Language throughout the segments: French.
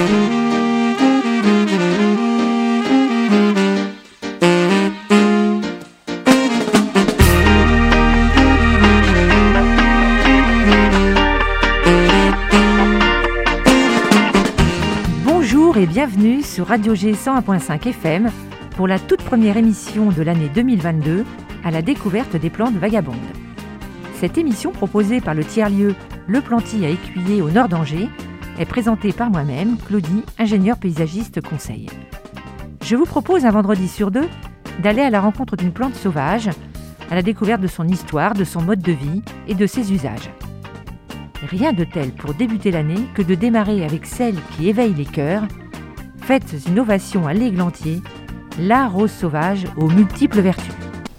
Bonjour et bienvenue sur Radio G 101.5 FM pour la toute première émission de l'année 2022 à la découverte des plantes vagabondes. Cette émission proposée par le tiers-lieu Le Planty à Écuyer au nord d'Angers est présentée par moi-même, Claudie, ingénieure paysagiste conseil. Je vous propose un vendredi sur deux d'aller à la rencontre d'une plante sauvage, à la découverte de son histoire, de son mode de vie et de ses usages. Rien de tel pour débuter l'année que de démarrer avec celle qui éveille les cœurs. Faites une ovation à l'églantier, la rose sauvage aux multiples vertus.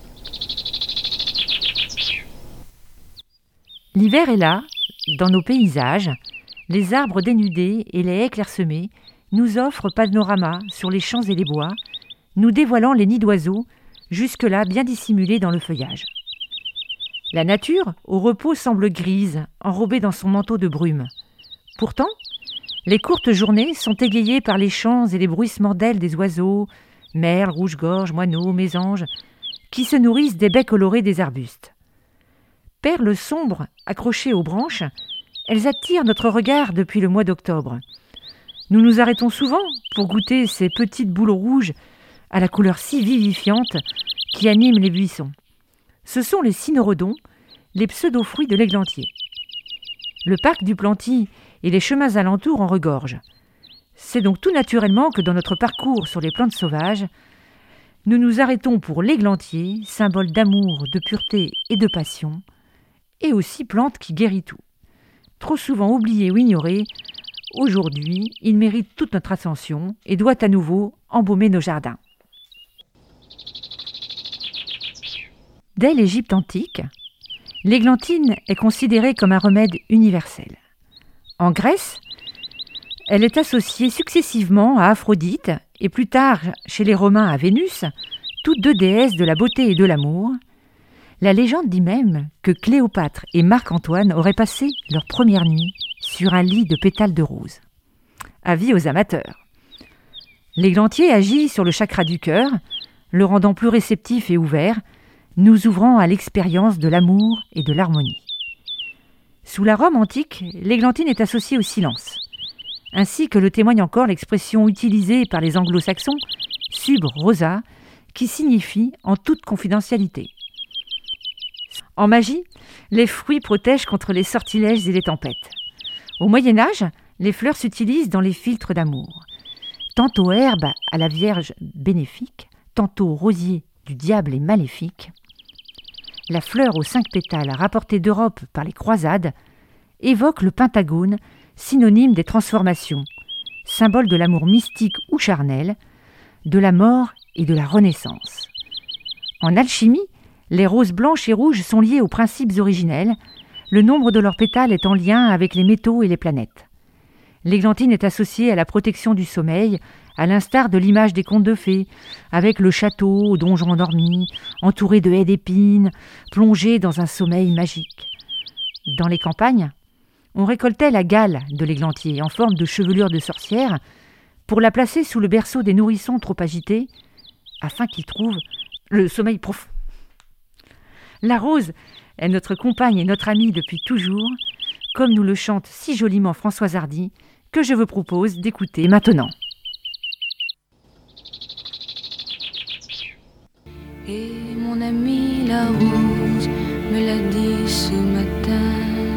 L'hiver est là, dans nos paysages. Les arbres dénudés et les haies clairsemées nous offrent panorama sur les champs et les bois, nous dévoilant les nids d'oiseaux, jusque-là bien dissimulés dans le feuillage. La nature, au repos, semble grise, enrobée dans son manteau de brume. Pourtant, les courtes journées sont égayées par les chants et les bruissements d'ailes des oiseaux, merles, rouge-gorge, moineaux, mésanges, qui se nourrissent des baies colorées des arbustes. Perles sombres accrochées aux branches, elles attirent notre regard depuis le mois d'octobre. Nous nous arrêtons souvent pour goûter ces petites boules rouges à la couleur si vivifiante qui anime les buissons. Ce sont les cynorrhodons, les pseudo-fruits de l'églantier. Le parc du Planty et les chemins alentours en regorgent. C'est donc tout naturellement que dans notre parcours sur les plantes sauvages, nous nous arrêtons pour l'églantier, symbole d'amour, de pureté et de passion, et aussi plante qui guérit tout. Trop souvent oublié ou ignoré, aujourd'hui, il mérite toute notre attention et doit à nouveau embaumer nos jardins. Dès l'Égypte antique, l'églantine est considérée comme un remède universel. En Grèce, elle est associée successivement à Aphrodite et plus tard chez les Romains à Vénus, toutes deux déesses de la beauté et de l'amour. La légende dit même que Cléopâtre et Marc-Antoine auraient passé leur première nuit sur un lit de pétales de rose. Avis aux amateurs. L'églantier agit sur le chakra du cœur, le rendant plus réceptif et ouvert, nous ouvrant à l'expérience de l'amour et de l'harmonie. Sous la Rome antique, l'églantine est associée au silence, ainsi que le témoigne encore l'expression utilisée par les anglo-saxons « sub rosa », qui signifie « en toute confidentialité ». En magie, les fruits protègent contre les sortilèges et les tempêtes. Au Moyen-Âge, les fleurs s'utilisent dans les filtres d'amour, tantôt herbe à la Vierge bénéfique, tantôt rosier du diable et maléfique. La fleur aux 5 pétales rapportée d'Europe par les croisades évoque le pentagone, synonyme des transformations, symbole de l'amour mystique ou charnel, de la mort et de la renaissance. En alchimie, les roses blanches et rouges sont liées aux principes originels, le nombre de leurs pétales est en lien avec les métaux et les planètes. L'églantine est associée à la protection du sommeil, à l'instar de l'image des contes de fées, avec le château au donjon endormi, entouré de haies d'épines, plongé dans un sommeil magique. Dans les campagnes, on récoltait la gale de l'églantier en forme de chevelure de sorcière pour la placer sous le berceau des nourrissons trop agités, afin qu'ils trouvent le sommeil profond. La rose est notre compagne et notre amie depuis toujours, comme nous le chante si joliment Françoise Hardy, que je vous propose d'écouter maintenant. Et mon amie la rose me l'a dit ce matin.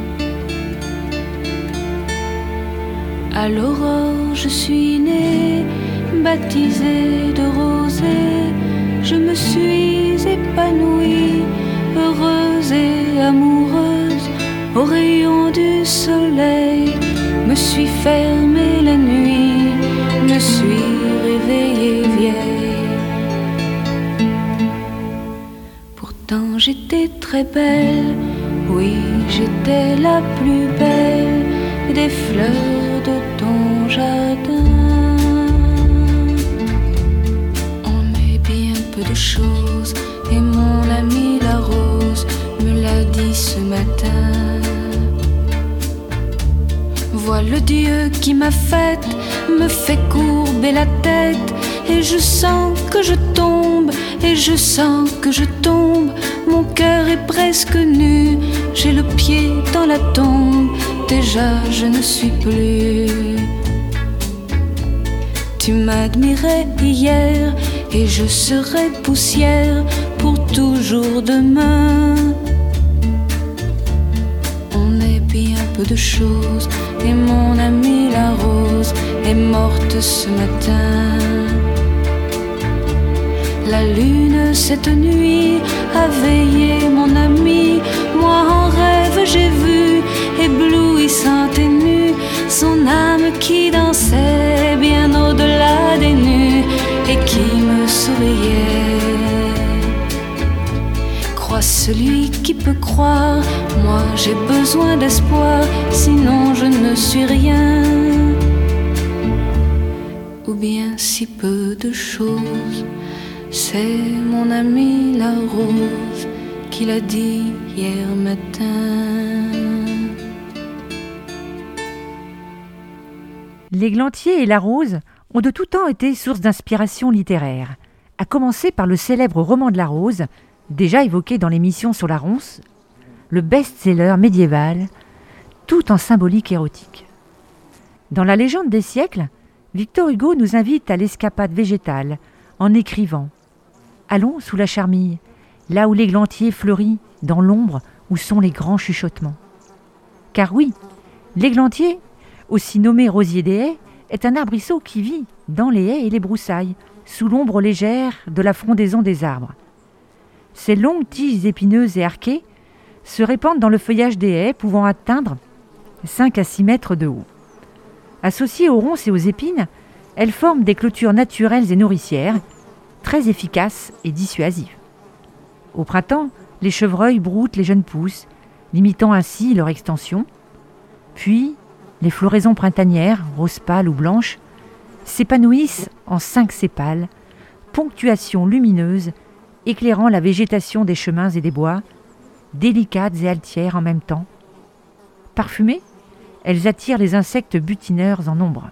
À l'aurore je suis née, baptisée de rosée. Je me suis épanouie, heureuse et amoureuse. Au rayon du soleil, me suis fermée la nuit, me suis réveillée vieille. Pourtant j'étais très belle, oui j'étais la plus belle des fleurs de ton jardin. On met bien peu de choses et mon amie la rose me l'a dit ce matin. Toi, le Dieu qui m'a faite, me fait courber la tête. Et je sens que je tombe, et je sens que je tombe. Mon cœur est presque nu, j'ai le pied dans la tombe. Déjà je ne suis plus. Tu m'admirais hier, et je serai poussière pour toujours demain. On est bien peu de choses, et mon amie la rose est morte ce matin. La lune cette nuit a veillé mon ami. Moi en rêve j'ai vu, éblouissante et nue, son âme qui dansait bien au-delà des nues et qui me souriait. Crois celui qui peut croire, moi j'ai besoin d'espoir, sinon je ne suis rien. Ou bien si peu de choses. C'est mon ami la rose qui l'a dit hier matin. L'églantier et la rose ont de tout temps été source d'inspiration littéraire, à commencer par le célèbre roman de la rose, déjà évoqué dans l'émission sur la ronce, le best-seller médiéval, tout en symbolique érotique. Dans la légende des siècles, Victor Hugo nous invite à l'escapade végétale en écrivant « Allons sous la charmille, là où l'églantier fleurit, dans l'ombre où sont les grands chuchotements. » Car oui, l'églantier, aussi nommé rosier des haies, est un arbrisseau qui vit dans les haies et les broussailles, sous l'ombre légère de la frondaison des arbres. Ses longues tiges épineuses et arquées se répandent dans le feuillage des haies, pouvant atteindre 5 à 6 mètres de haut. Associées aux ronces et aux épines, elles forment des clôtures naturelles et nourricières, très efficaces et dissuasives. Au printemps, les chevreuils broutent les jeunes pousses, limitant ainsi leur extension. Puis, les floraisons printanières, roses pâles ou blanches, s'épanouissent en 5 sépales, ponctuation lumineuse, éclairant la végétation des chemins et des bois, délicates et altières en même temps. Parfumées, elles attirent les insectes butineurs en nombre.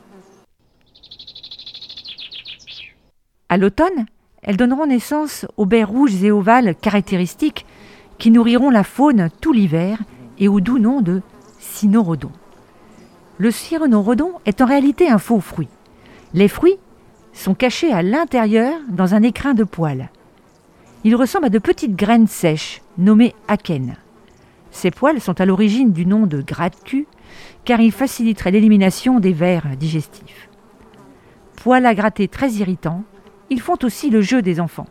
À l'automne, elles donneront naissance aux baies rouges et ovales caractéristiques qui nourriront la faune tout l'hiver et au doux nom de cynorrhodon. Le cynorrhodon est en réalité un faux fruit. Les fruits sont cachés à l'intérieur dans un écrin de poils. Ils ressemblent à de petites graines sèches, nommées akènes. Ces poils sont à l'origine du nom de gratte-cul, car ils faciliteraient l'élimination des vers digestifs. Poils à gratter très irritants, ils font aussi le jeu des enfants.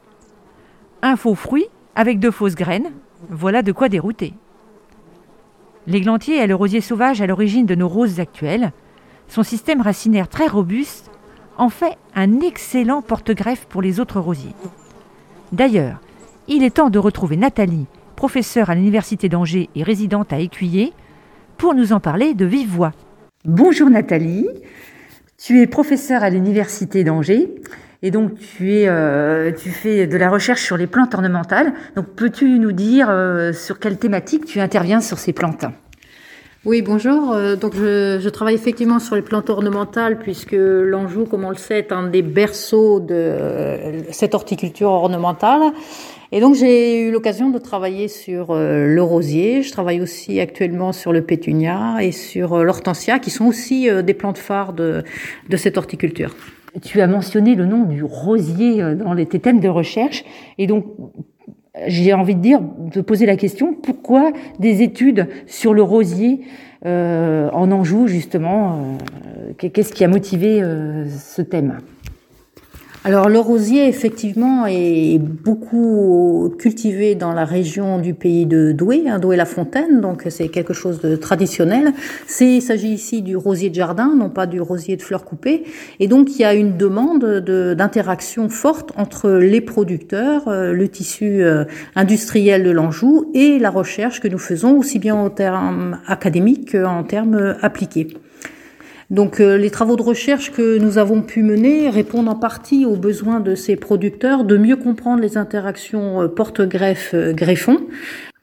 Un faux fruit avec de fausses graines, voilà de quoi dérouter. L'églantier est le rosier sauvage à l'origine de nos roses actuelles. Son système racinaire très robuste en fait un excellent porte-greffe pour les autres rosiers. D'ailleurs, il est temps de retrouver Nathalie, professeure à l'Université d'Angers et résidente à Écuyer, pour nous en parler de vive voix. Bonjour Nathalie, tu es professeure à l'Université d'Angers et donc tu fais de la recherche sur les plantes ornementales. Donc peux-tu nous dire sur quelle thématique tu interviens sur ces plantes ? Oui, bonjour. Donc je travaille effectivement sur les plantes ornementales puisque l'Anjou, comme on le sait, est un des berceaux de cette horticulture ornementale. Et donc j'ai eu l'occasion de travailler sur le rosier. Je travaille aussi actuellement sur le pétunia et sur l'hortensia, qui sont aussi des plantes phares de cette horticulture. Tu as mentionné le nom du rosier dans tes thèmes de recherche, et donc j'ai envie de poser la question, pourquoi des études sur le rosier en Anjou, justement, qu'est-ce qui a motivé ce thème ? Alors le rosier effectivement est beaucoup cultivé dans la région du pays de Douai, Douai-la-Fontaine, donc c'est quelque chose de traditionnel. Il s'agit ici du rosier de jardin, non pas du rosier de fleurs coupées, et donc il y a une demande d'interaction forte entre les producteurs, le tissu industriel de l'Anjou et la recherche que nous faisons aussi bien en termes académiques qu'en termes appliqués. Donc les travaux de recherche que nous avons pu mener répondent en partie aux besoins de ces producteurs de mieux comprendre les interactions porte-greffe-greffon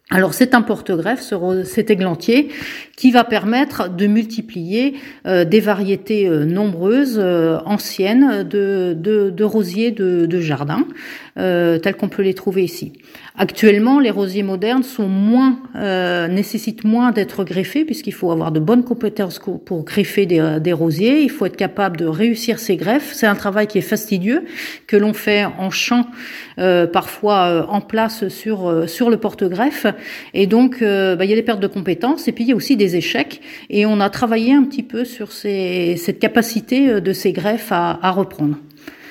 Alors c'est un porte-greffe, cet églantier, qui va permettre de multiplier des variétés nombreuses, anciennes, de rosiers de jardin, tels qu'on peut les trouver ici. Actuellement, les rosiers modernes nécessitent moins d'être greffés, puisqu'il faut avoir de bonnes compétences pour greffer des rosiers. Il faut être capable de réussir ces greffes. C'est un travail qui est fastidieux, que l'on fait en champ, parfois en place sur le porte-greffe. Et donc, il y a des pertes de compétences, et puis il y a aussi des échecs. Et on a travaillé un petit peu sur cette capacité de ces greffes à reprendre.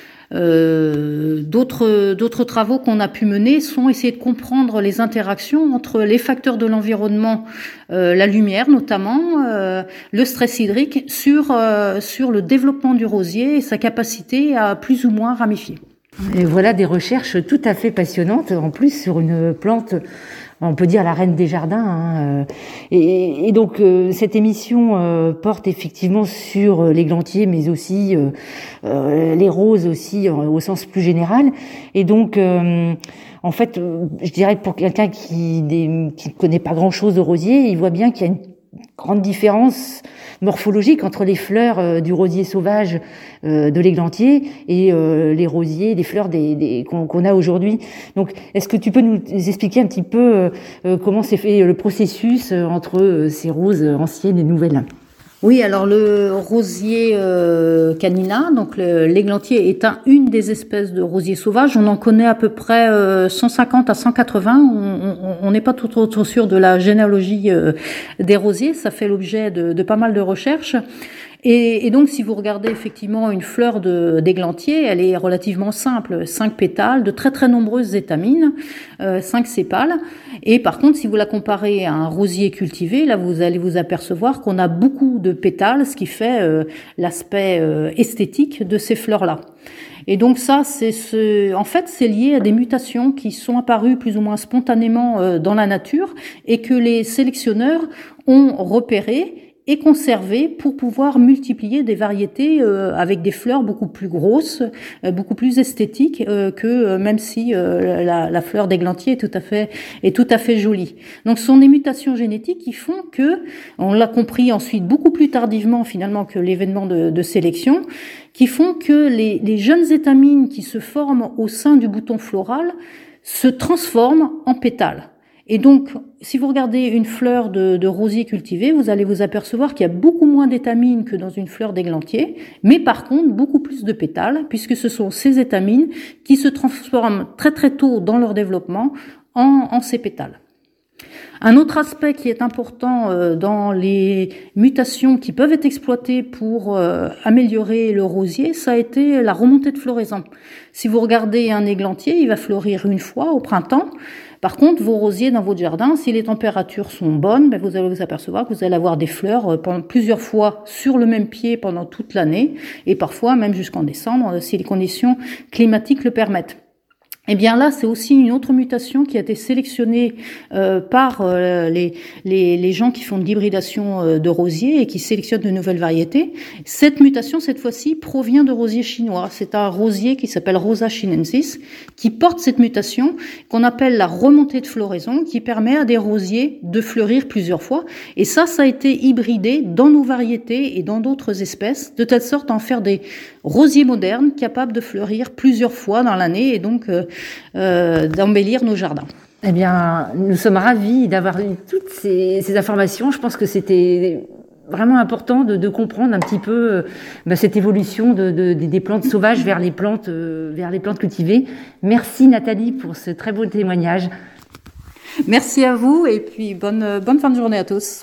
D'autres travaux qu'on a pu mener sont essayer de comprendre les interactions entre les facteurs de l'environnement, la lumière notamment, le stress hydrique sur le développement du rosier et sa capacité à plus ou moins ramifier. Et voilà des recherches tout à fait passionnantes, en plus sur une plante, on peut dire la reine des jardins. Et donc cette émission porte effectivement sur l'églantier, mais aussi les roses aussi au sens plus général. Et donc en fait, je dirais que pour quelqu'un qui ne connaît pas grand-chose de rosier, il voit bien qu'il y a une grande différence morphologique entre les fleurs du rosier sauvage de l'églantier et les rosiers, les fleurs qu'on a aujourd'hui. Donc, est-ce que tu peux nous expliquer un petit peu comment s'est fait le processus entre ces roses anciennes et nouvelles ? Oui, alors le rosier canina, donc l'églantier est une des espèces de rosiers sauvages. On en connaît à peu près 150 à 180. On n'est pas tout sûr de la généalogie des rosiers. Ça fait l'objet de pas mal de recherches. Et donc, si vous regardez effectivement une fleur d'églantier, elle est relativement simple, 5 pétales, de très très nombreuses étamines, 5 sépales. Et par contre, si vous la comparez à un rosier cultivé, là vous allez vous apercevoir qu'on a beaucoup de pétales, ce qui fait l'aspect esthétique de ces fleurs-là. Et donc ça, en fait, c'est lié à des mutations qui sont apparues plus ou moins spontanément dans la nature et que les sélectionneurs ont repérées et conserver pour pouvoir multiplier des variétés avec des fleurs beaucoup plus grosses, beaucoup plus esthétiques que même si la fleur d'églantier est tout à fait jolie. Donc ce sont des mutations génétiques qui font que, on l'a compris ensuite beaucoup plus tardivement finalement que l'événement de sélection, qui font que les jeunes étamines qui se forment au sein du bouton floral se transforment en pétales. Et donc, si vous regardez une fleur de rosier cultivé, vous allez vous apercevoir qu'il y a beaucoup moins d'étamines que dans une fleur d'églantier, mais par contre, beaucoup plus de pétales, puisque ce sont ces étamines qui se transforment très très tôt dans leur développement en ces pétales. Un autre aspect qui est important dans les mutations qui peuvent être exploitées pour améliorer le rosier, ça a été la remontée de floraison. Si vous regardez un églantier, il va fleurir une fois au printemps. Par contre, vos rosiers dans votre jardin, si les températures sont bonnes, vous allez vous apercevoir que vous allez avoir des fleurs pendant plusieurs fois sur le même pied pendant toute l'année et parfois même jusqu'en décembre si les conditions climatiques le permettent. Eh bien là, c'est aussi une autre mutation qui a été sélectionnée par les gens qui font de l'hybridation de rosiers et qui sélectionnent de nouvelles variétés. Cette mutation, cette fois-ci, provient de rosiers chinois. C'est un rosier qui s'appelle Rosa chinensis, qui porte cette mutation qu'on appelle la remontée de floraison, qui permet à des rosiers de fleurir plusieurs fois. Et ça a été hybridé dans nos variétés et dans d'autres espèces, de telle sorte à en faire des rosiers modernes capables de fleurir plusieurs fois dans l'année et donc d'embellir nos jardins. Eh bien, nous sommes ravis d'avoir eu toutes ces informations. Je pense que c'était vraiment important de comprendre un petit peu cette évolution des plantes sauvages vers les plantes cultivées. Merci Nathalie pour ce très beau témoignage. Merci à vous et puis bonne fin de journée à tous.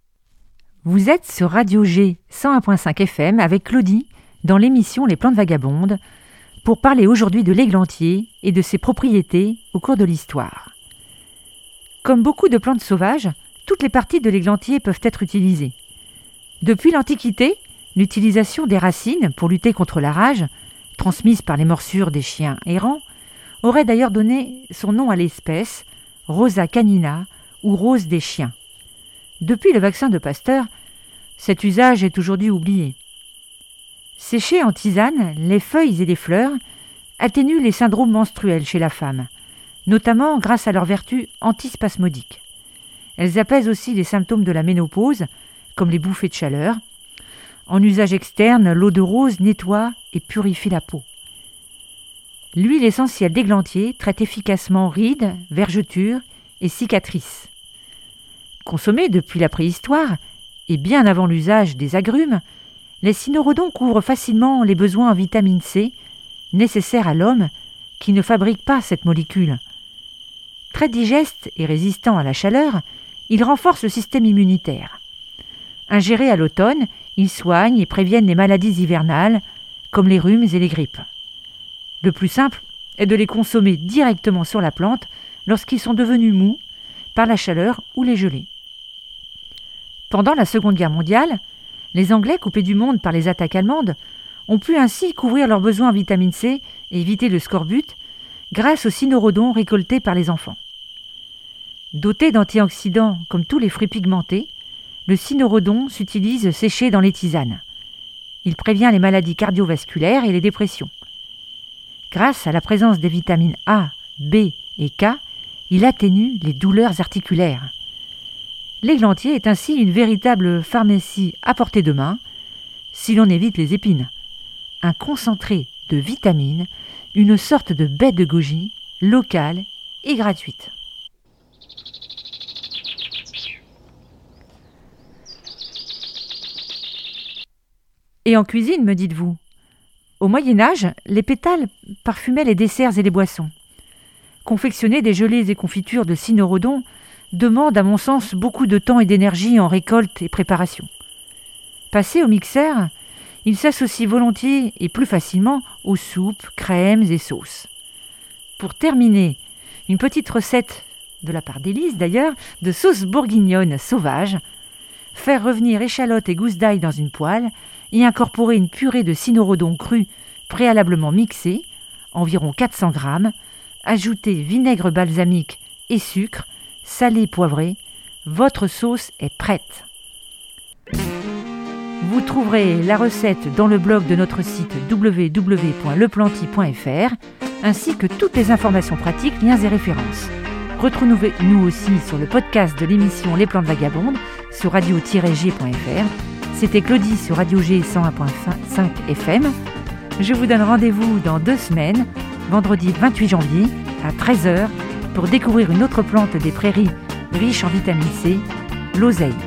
Vous êtes sur Radio G 101.5 FM avec Claudie dans l'émission Les Plantes Vagabondes pour parler aujourd'hui de l'églantier et de ses propriétés au cours de l'histoire. Comme beaucoup de plantes sauvages, toutes les parties de l'églantier peuvent être utilisées. Depuis l'Antiquité, l'utilisation des racines pour lutter contre la rage, transmise par les morsures des chiens errants, aurait d'ailleurs donné son nom à l'espèce Rosa canina ou rose des chiens. Depuis le vaccin de Pasteur, cet usage est aujourd'hui oublié. Séchées en tisane, les feuilles et les fleurs atténuent les syndromes menstruels chez la femme, notamment grâce à leurs vertus antispasmodiques. Elles apaisent aussi les symptômes de la ménopause, comme les bouffées de chaleur. En usage externe, l'eau de rose nettoie et purifie la peau. L'huile essentielle d'églantier traite efficacement rides, vergetures et cicatrices. Consommée depuis la préhistoire et bien avant l'usage des agrumes, les cynorrhodons couvrent facilement les besoins en vitamine C nécessaires à l'homme qui ne fabrique pas cette molécule. Très digeste et résistant à la chaleur, il renforce le système immunitaire. Ingérés à l'automne, ils soignent et préviennent les maladies hivernales, comme les rhumes et les grippes. Le plus simple est de les consommer directement sur la plante lorsqu'ils sont devenus mous par la chaleur ou les gelées. Pendant la Seconde Guerre mondiale, les Anglais, coupés du monde par les attaques allemandes, ont pu ainsi couvrir leurs besoins en vitamine C et éviter le scorbut grâce aux cynorrhodons récoltés par les enfants. Doté d'antioxydants comme tous les fruits pigmentés, le cynorrhodon s'utilise séché dans les tisanes. Il prévient les maladies cardiovasculaires et les dépressions. Grâce à la présence des vitamines A, B et K, il atténue les douleurs articulaires. L'églantier est ainsi une véritable pharmacie à portée de main, si l'on évite les épines. Un concentré de vitamines, une sorte de baie de goji, locale et gratuite. Et en cuisine, me dites-vous? Au Moyen-Âge, les pétales parfumaient les desserts et les boissons. Confectionner des gelées et confitures de cynorrhodon demande, à mon sens, beaucoup de temps et d'énergie en récolte et préparation. Passé au mixeur, il s'associe volontiers et plus facilement aux soupes, crèmes et sauces. Pour terminer, une petite recette, de la part d'Élise d'ailleurs, de sauce bourguignonne sauvage. Faire revenir échalotes et gousses d'ail dans une poêle et incorporer une purée de cynorrhodon cru préalablement mixée, environ 400 g, ajouter vinaigre balsamique et sucre, salé poivré. Votre sauce est prête. Vous trouverez la recette dans le blog de notre site www.leplanty.fr ainsi que toutes les informations pratiques, liens et références. Retrouvez-nous aussi sur le podcast de l'émission Les Plantes Vagabondes sur radio-g.fr. C'était Claudie sur Radio G 101.5 FM. Je vous donne rendez-vous dans 2 semaines, vendredi 28 janvier à 13h, pour découvrir une autre plante des prairies riche en vitamine C, l'oseille.